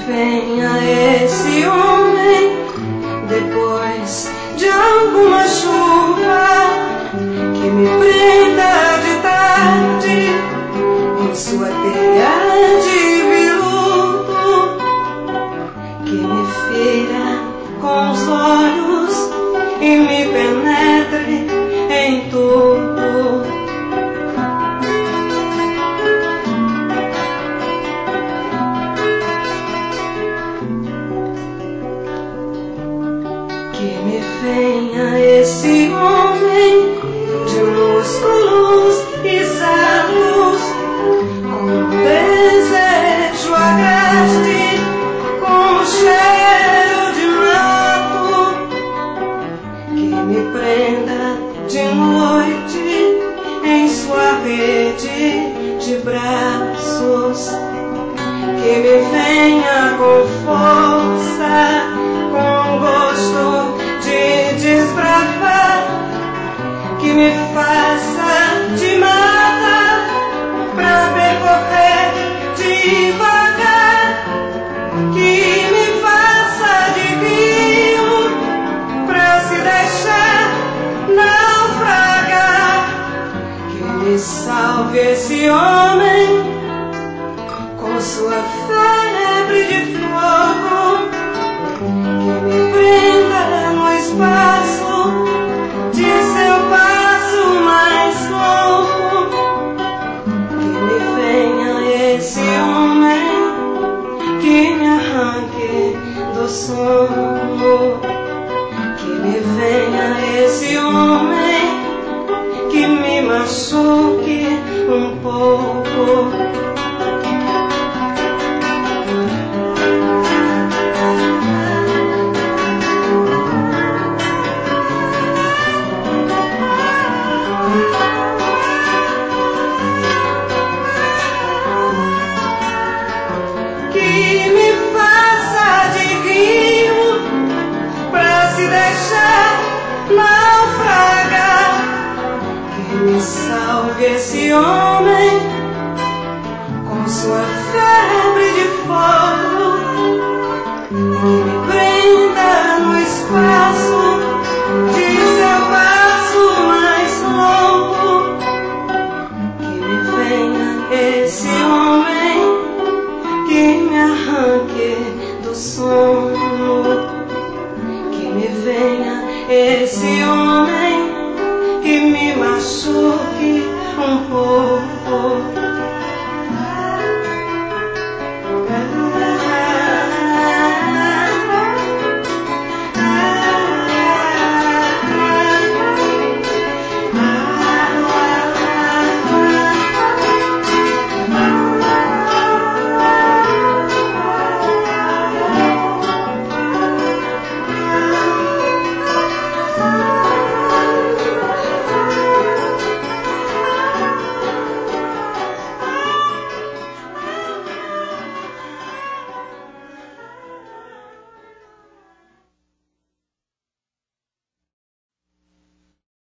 venha esse homem depois de alguma chuva, que me prenda de tarde em sua teia de viludo, que me fira com os olhos e me penetre em tudo. Que me venha esse homem de músculos e selos, com desejo agreste, com cheiro de mato, que me prenda de noite em sua rede de braços, que me venha com força, com gosto de desbravar, que me faça de mata pra percorrer devagar, que me faça de rio pra se deixar naufragar, que me salve esse homem com sua febre de fogo, que me prenda no espaço de seu passo mais longo, que me venha esse homem que me arranque do sono, que me venha esse homem que me machuque um pouco. Que me faça de rio pra se deixar naufragar, que me salve esse homem com sua febre de fogo, que me prenda no espaço de seu passo mais longo, que me venha esse homem que me arranque do sono, que me venha esse homem que me machuque um pouco.